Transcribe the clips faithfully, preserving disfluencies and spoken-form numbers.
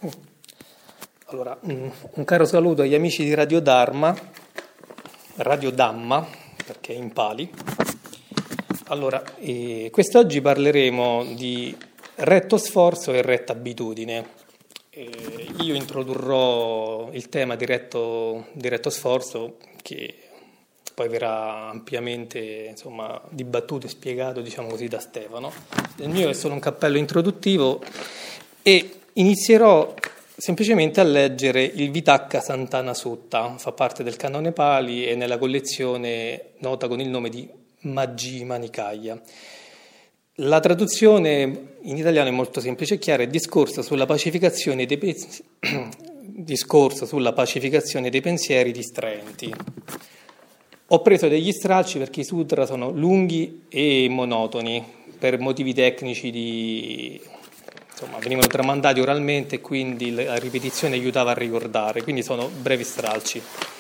Allora, un, un caro saluto agli amici di Radio Dharma, Radio Dhamma, perché è in Pali. Allora, eh, quest'oggi parleremo di retto sforzo e retta abitudine. Eh, io introdurrò il tema di retto, di retto sforzo, che poi verrà ampiamente insomma, dibattuto e spiegato, diciamo così, da Stefano. Il mio è solo un cappello introduttivo e inizierò semplicemente a leggere il Vitakka Santana Sutta, fa parte del canone Pali e nella collezione nota con il nome di Majjhima Nikaya. La traduzione in italiano è molto semplice e chiara: è discorso sulla pacificazione dei pensieri, discorso sulla pacificazione dei pensieri distraenti. Ho preso degli stralci perché i sutra sono lunghi e monotoni per motivi tecnici di insomma venivano tramandati oralmente e quindi la ripetizione aiutava a ricordare, quindi sono brevi stralci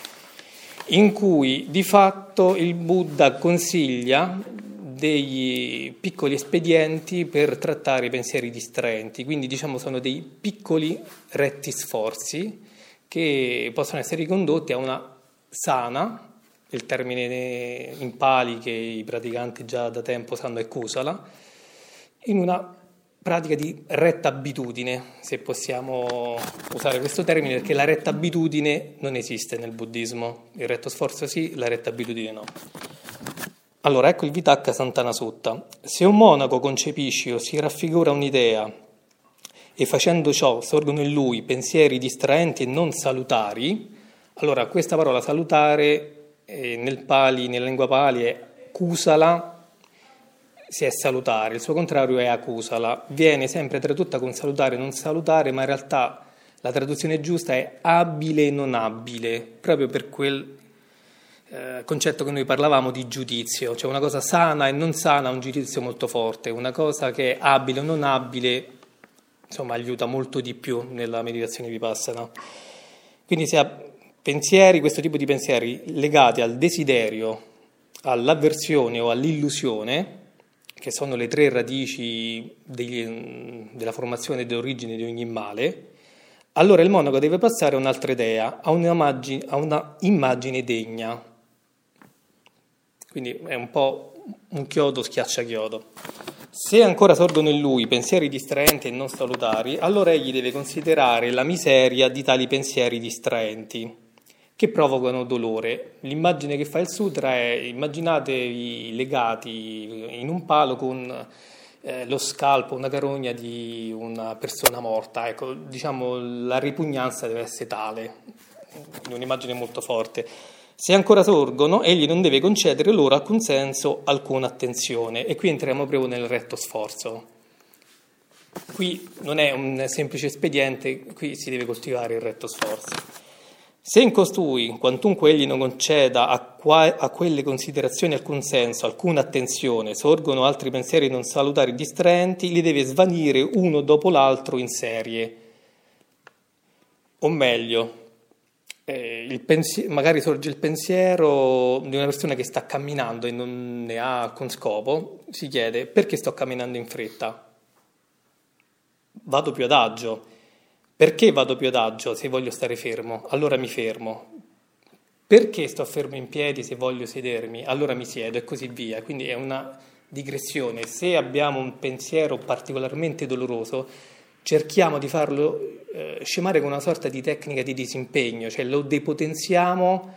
in cui di fatto il Buddha consiglia degli piccoli espedienti per trattare i pensieri distraenti, quindi diciamo sono dei piccoli retti sforzi che possono essere ricondotti a una sana, il termine in Pali che i praticanti già da tempo sanno è kusala, in una pratica di retta abitudine, se possiamo usare questo termine, perché la retta abitudine non esiste nel buddismo, il retto sforzo sì, la retta abitudine no. Allora, ecco il Vitakka Santana Sutta. Se un monaco concepisce o si raffigura un'idea e facendo ciò sorgono in lui pensieri distraenti e non salutari, allora questa parola salutare eh, nel Pali, nella lingua Pali è kusala, se è salutare, il suo contrario è akusala, viene sempre tradotta con salutare, non salutare, ma in realtà la traduzione giusta è abile e non abile, proprio per quel eh, concetto che noi parlavamo di giudizio, cioè una cosa sana e non sana ha un giudizio molto forte, una cosa che è abile o non abile, insomma, aiuta molto di più nella meditazione vipassana. Quindi si ha pensieri, questo tipo di pensieri legati al desiderio, all'avversione o all'illusione, che sono le tre radici degli, della formazione e dell'origine di ogni male, allora il monaco deve passare a un'altra idea, a un'immagine, a una immagine degna. Quindi è un po' un chiodo schiaccia chiodo. Se ancora sorgono in lui pensieri distraenti e non salutari, allora egli deve considerare la miseria di tali pensieri distraenti che provocano dolore. L'immagine che fa il sutra è: immaginatevi legati in un palo con eh, lo scalpo, una carogna di una persona morta. Ecco, diciamo la ripugnanza deve essere tale, un'immagine molto forte. Se ancora sorgono, egli non deve concedere loro alcun senso, alcuna attenzione. E qui entriamo proprio nel retto sforzo. Qui non è un semplice espediente, qui si deve coltivare il retto sforzo. Se in costui, quantunque egli non conceda a, qua, a quelle considerazioni alcun senso, alcuna attenzione, sorgono altri pensieri non salutari distraenti, li deve svanire uno dopo l'altro in serie. O meglio, eh, il pensi- magari sorge il pensiero di una persona che sta camminando e non ne ha alcun scopo, si chiede: perché sto camminando in fretta? Vado più adagio. Perché vado più adagio se voglio stare fermo? Allora mi fermo. Perché sto fermo in piedi se voglio sedermi? Allora mi siedo e così via. Quindi è una digressione. Se abbiamo un pensiero particolarmente doloroso, cerchiamo di farlo eh, scemare con una sorta di tecnica di disimpegno, cioè lo depotenziamo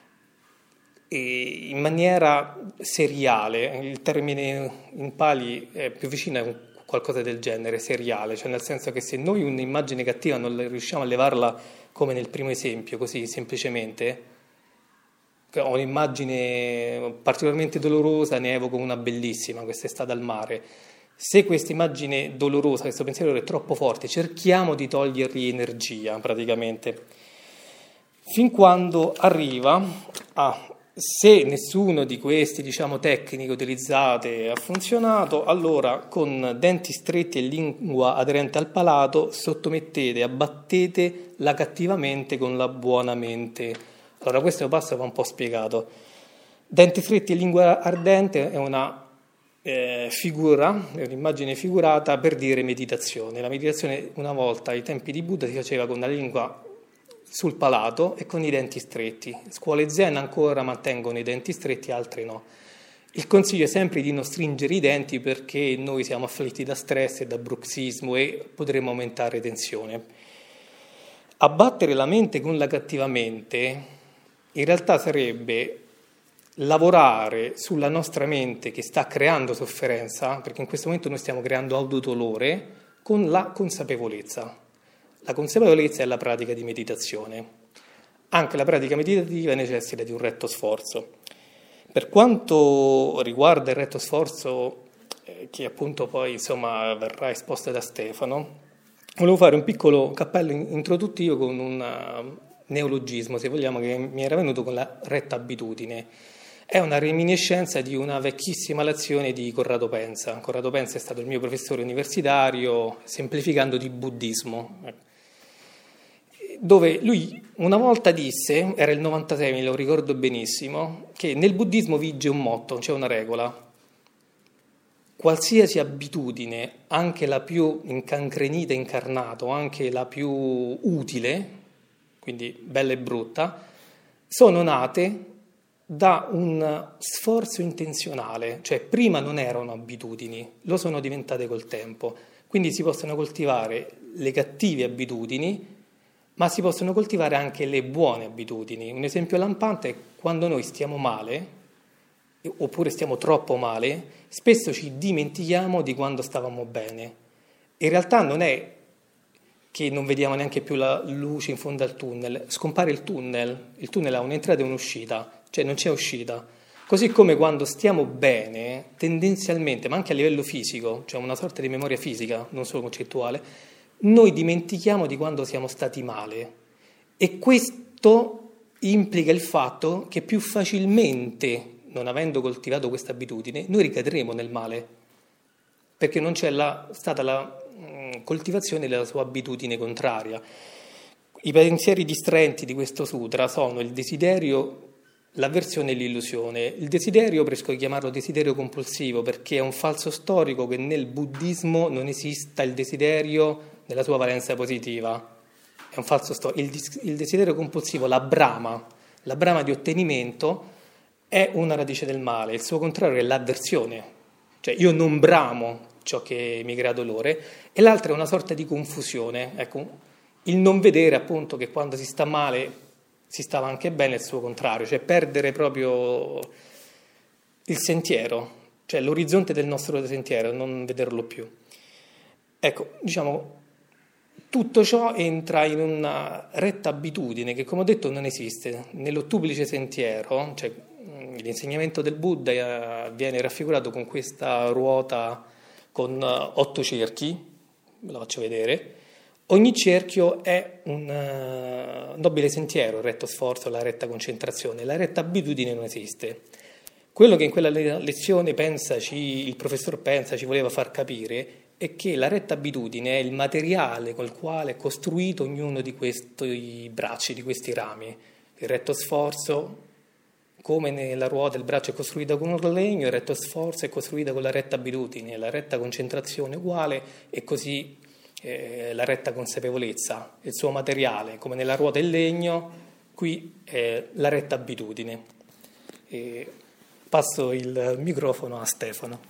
e in maniera seriale. Il termine in Pali è più vicino a qualcosa del genere, seriale, cioè nel senso che se noi un'immagine cattiva non riusciamo a levarla come nel primo esempio, così semplicemente, ho un'immagine particolarmente dolorosa, ne evoco una bellissima, quest'estate al mare. Se questa immagine dolorosa, questo pensiero è troppo forte, cerchiamo di togliergli energia praticamente, fin quando arriva a: se nessuno di questi, diciamo, tecniche utilizzate ha funzionato, allora con denti stretti e lingua aderente al palato sottomettete, abbattete la cattiva mente con la buona mente. Allora questo passo va un po' spiegato. Denti stretti e lingua ardente è una eh, figura, è un'immagine figurata per dire meditazione. La meditazione una volta ai tempi di Buddha si faceva con la lingua sul palato e con i denti stretti. Scuole zen ancora mantengono i denti stretti, altre no. Il consiglio è sempre di non stringere i denti perché noi siamo afflitti da stress e da bruxismo e potremo aumentare tensione. Abbattere la mente con la cattiva mente in realtà sarebbe lavorare sulla nostra mente che sta creando sofferenza, perché in questo momento noi stiamo creando autodolore, con la consapevolezza. La consapevolezza è la pratica di meditazione. Anche la pratica meditativa necessita di un retto sforzo. Per quanto riguarda il retto sforzo, eh, che appunto poi insomma verrà esposto da Stefano, volevo fare un piccolo cappello introduttivo con un neologismo, se vogliamo, che mi era venuto con la retta abitudine. È una reminiscenza di una vecchissima lezione di Corrado Pensa. Corrado Pensa è stato il mio professore universitario, semplificando di buddismo, dove lui una volta disse, era il novantasei, me lo ricordo benissimo, che nel buddismo vige un motto, c'è una regola. Qualsiasi abitudine, anche la più incancrenita, incarnata, anche la più utile, quindi bella e brutta, sono nate da un sforzo intenzionale, cioè prima non erano abitudini, lo sono diventate col tempo. Quindi si possono coltivare le cattive abitudini, ma si possono coltivare anche le buone abitudini. Un esempio lampante è quando noi stiamo male, oppure stiamo troppo male, spesso ci dimentichiamo di quando stavamo bene. In realtà non è che non vediamo neanche più la luce in fondo al tunnel, scompare il tunnel, il tunnel ha un'entrata e un'uscita, cioè non c'è uscita. Così come quando stiamo bene, tendenzialmente, ma anche a livello fisico, cioè una sorta di memoria fisica, non solo concettuale, noi dimentichiamo di quando siamo stati male. E questo implica il fatto che più facilmente, non avendo coltivato questa abitudine, noi ricadremo nel male, perché non c'è la, stata la mh, coltivazione della sua abitudine contraria. I pensieri distraenti di questo sutra sono il desiderio, l'avversione e l'illusione. Il desiderio, preferisco chiamarlo desiderio compulsivo, perché è un falso storico che nel buddismo non esista il desiderio nella sua valenza positiva. È un falso storico. Il, il desiderio compulsivo, la brama, la brama di ottenimento, è una radice del male. Il suo contrario è l'avversione, cioè io non bramo ciò che mi crea dolore, e l'altra è una sorta di confusione. Ecco, il non vedere appunto che quando si sta male si stava anche bene, è il suo contrario, cioè perdere proprio il sentiero, cioè l'orizzonte del nostro sentiero, non vederlo più. Ecco, diciamo, tutto ciò entra in una retta abitudine che, come ho detto, non esiste. Nell'ottuplice sentiero, cioè l'insegnamento del Buddha viene raffigurato con questa ruota con otto cerchi, ve la faccio vedere. Ogni cerchio è un uh, nobile sentiero, il retto sforzo, la retta concentrazione. La retta abitudine non esiste. Quello che in quella lezione pensaci, il professor Pensa ci voleva far capire è che la retta abitudine è il materiale col quale è costruito ognuno di questi bracci, di questi rami. Il retto sforzo, come nella ruota il braccio è costruito con un legno, il retto sforzo è costruito con la retta abitudine, la retta concentrazione uguale, e così eh, la retta consapevolezza, il suo materiale, come nella ruota il legno, qui è la retta abitudine. E passo il microfono a Stefano.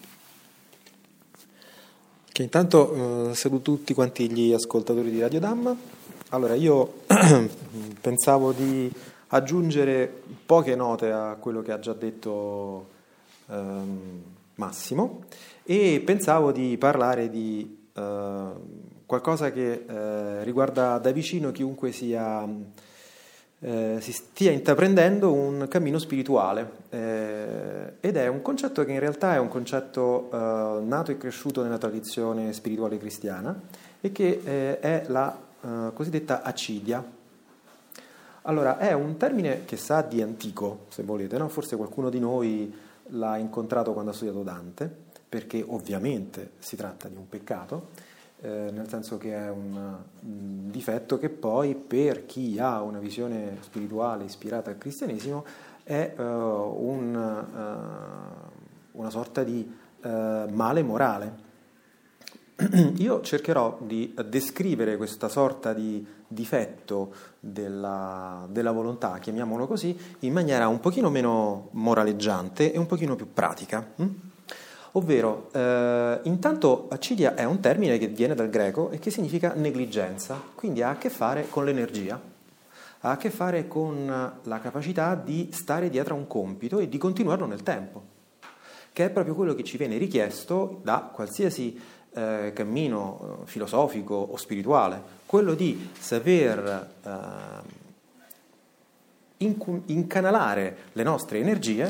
Che intanto eh, saluto tutti quanti gli ascoltatori di Radio Dhamma. Allora, io pensavo di aggiungere poche note a quello che ha già detto ehm, Massimo, e pensavo di parlare di eh, qualcosa che eh, riguarda da vicino chiunque sia eh, si stia intraprendendo un cammino spirituale, eh, ed è un concetto che in realtà è un concetto eh, nato e cresciuto nella tradizione spirituale cristiana, e che eh, è la eh, cosiddetta accidia. Allora, è un termine che sa di antico, se volete, no? Forse qualcuno di noi l'ha incontrato quando ha studiato Dante, perché ovviamente si tratta di un peccato, eh, nel senso che è un, un difetto che poi, per chi ha una visione spirituale ispirata al cristianesimo, è uh, un, uh, una sorta di eh, male morale. Io cercherò di descrivere questa sorta di difetto della, della volontà, chiamiamolo così, in maniera un pochino meno moraleggiante e un pochino più pratica. Hm? Ovvero, eh, intanto accidia è un termine che viene dal greco e che significa negligenza, quindi ha a che fare con l'energia, ha a che fare con la capacità di stare dietro a un compito e di continuarlo nel tempo, che è proprio quello che ci viene richiesto da qualsiasi eh, cammino eh, filosofico o spirituale, quello di saper eh, inc- incanalare le nostre energie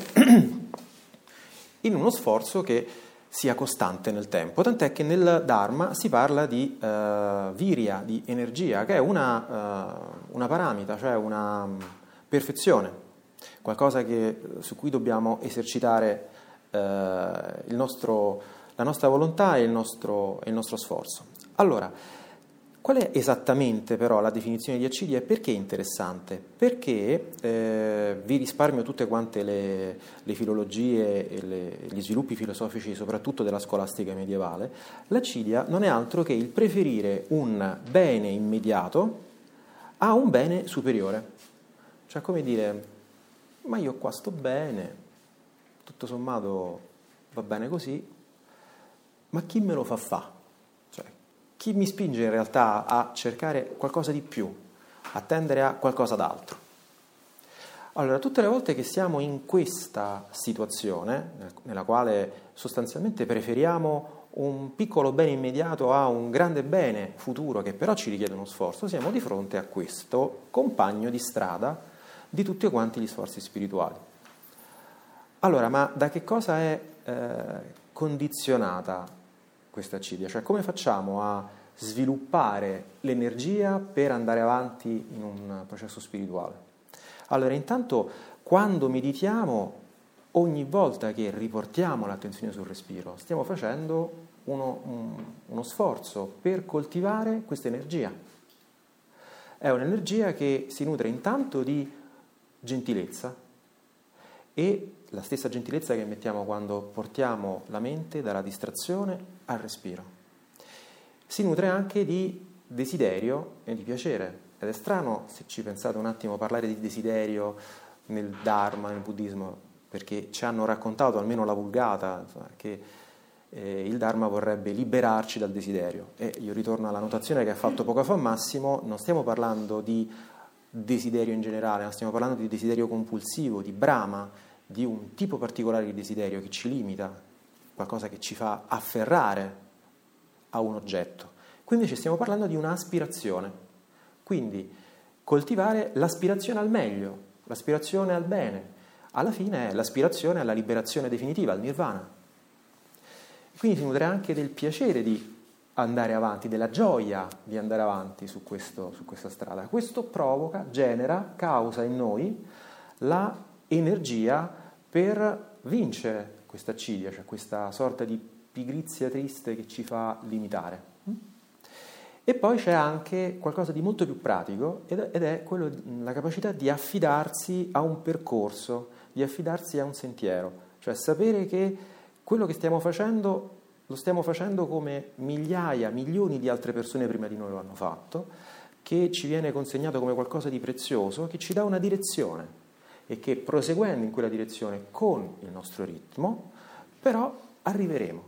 in uno sforzo che sia costante nel tempo, tant'è che nel Dharma si parla di uh, virya, di energia, che è una, uh, una paramita, cioè una um, perfezione, qualcosa che, su cui dobbiamo esercitare uh, il nostro, la nostra volontà e il nostro, e il nostro sforzo. Allora, qual è esattamente però la definizione di accidia e perché è interessante? Perché eh, vi risparmio tutte quante le, le filologie e le, gli sviluppi filosofici, soprattutto della scolastica medievale. L'accidia non è altro che il preferire un bene immediato a un bene superiore. Cioè, come dire, ma io qua sto bene, tutto sommato va bene così, ma chi me lo fa fa? Chi mi spinge in realtà a cercare qualcosa di più, a tendere a qualcosa d'altro? Allora, tutte le volte che siamo in questa situazione, nella quale sostanzialmente preferiamo un piccolo bene immediato a un grande bene futuro che però ci richiede uno sforzo, siamo di fronte a questo compagno di strada di tutti quanti gli sforzi spirituali. Allora, ma da che cosa è eh, condizionata questa accidia? Cioè, come facciamo a sviluppare l'energia per andare avanti in un processo spirituale? Allora, intanto, quando meditiamo, ogni volta che riportiamo l'attenzione sul respiro, stiamo facendo uno, un, uno sforzo per coltivare questa energia. È un'energia che si nutre intanto di gentilezza, e la stessa gentilezza che mettiamo quando portiamo la mente dalla distrazione al respiro. Si nutre anche di desiderio e di piacere. Ed è strano, se ci pensate un attimo, parlare di desiderio nel Dharma, nel buddismo, perché ci hanno raccontato, almeno la Vulgata, insomma, che eh, il Dharma vorrebbe liberarci dal desiderio. E io ritorno alla notazione che ha fatto poco fa Massimo, non stiamo parlando di desiderio in generale, ma stiamo parlando di desiderio compulsivo, di brama, di un tipo particolare di desiderio che ci limita, qualcosa che ci fa afferrare a un oggetto. Qui invece stiamo parlando di un'aspirazione, quindi coltivare l'aspirazione al meglio, l'aspirazione al bene, alla fine è l'aspirazione alla liberazione definitiva, al nirvana. Quindi si nutre anche del piacere di andare avanti, della gioia di andare avanti su, questo, su questa strada. Questo provoca, genera, causa in noi la energia per vincere questa accidia, cioè questa sorta di pigrizia triste che ci fa limitare. E poi c'è anche qualcosa di molto più pratico ed è quello, la capacità di affidarsi a un percorso, di affidarsi a un sentiero, cioè sapere che quello che stiamo facendo lo stiamo facendo come migliaia, milioni di altre persone prima di noi lo hanno fatto, che ci viene consegnato come qualcosa di prezioso, che ci dà una direzione e che proseguendo in quella direzione con il nostro ritmo, però arriveremo.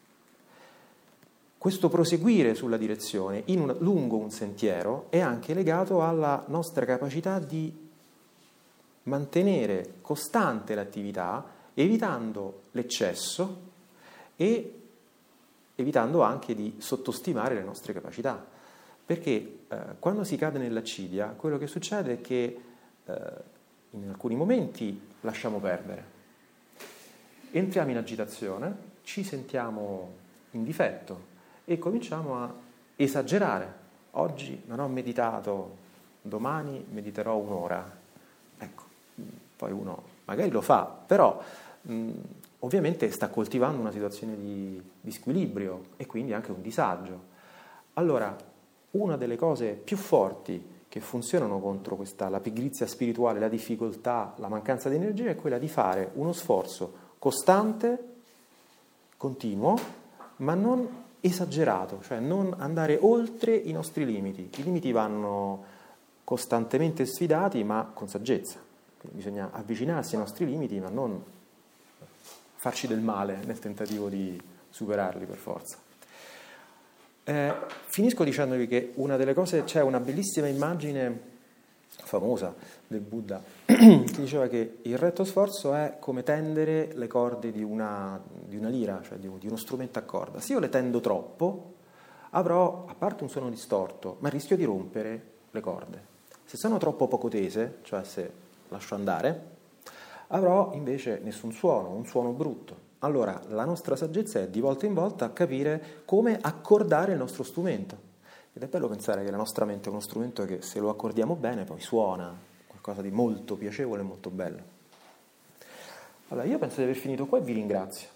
Questo proseguire sulla direzione in un, lungo un sentiero è anche legato alla nostra capacità di mantenere costante l'attività, evitando l'eccesso e evitando anche di sottostimare le nostre capacità. Perché eh, quando si cade nell'accidia, quello che succede è che eh, in alcuni momenti lasciamo perdere, entriamo in agitazione, ci sentiamo in difetto e cominciamo a esagerare. Oggi non ho meditato, domani mediterò un'ora. Ecco, poi uno magari lo fa, però mh, ovviamente sta coltivando una situazione di, di squilibrio e quindi anche un disagio. Allora, una delle cose più forti che funzionano contro questa, la pigrizia spirituale, la difficoltà, la mancanza di energia, è quella di fare uno sforzo costante, continuo, ma non esagerato, cioè non andare oltre i nostri limiti. I limiti vanno costantemente sfidati, ma con saggezza. Quindi bisogna avvicinarsi ai nostri limiti, ma non farci del male nel tentativo di superarli per forza. Eh, finisco dicendovi che una delle cose, c'è una bellissima immagine famosa del Buddha che diceva che il retto sforzo è come tendere le corde di una, di una lira, cioè di, di uno strumento a corda. Se io le tendo troppo, avrò, a parte un suono distorto, ma il rischio di rompere le corde. Se sono troppo poco tese, cioè se lascio andare, avrò invece nessun suono, un suono brutto. Allora la nostra saggezza è di volta in volta capire come accordare il nostro strumento. Ed è bello pensare che la nostra mente è uno strumento che, se lo accordiamo bene, poi suona qualcosa di molto piacevole e molto bello. Allora, io penso di aver finito qua e vi ringrazio.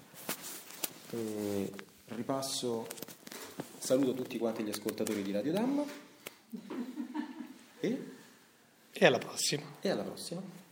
E ripasso, saluto tutti quanti gli ascoltatori di Radio Dhamma e, E alla prossima. e alla prossima.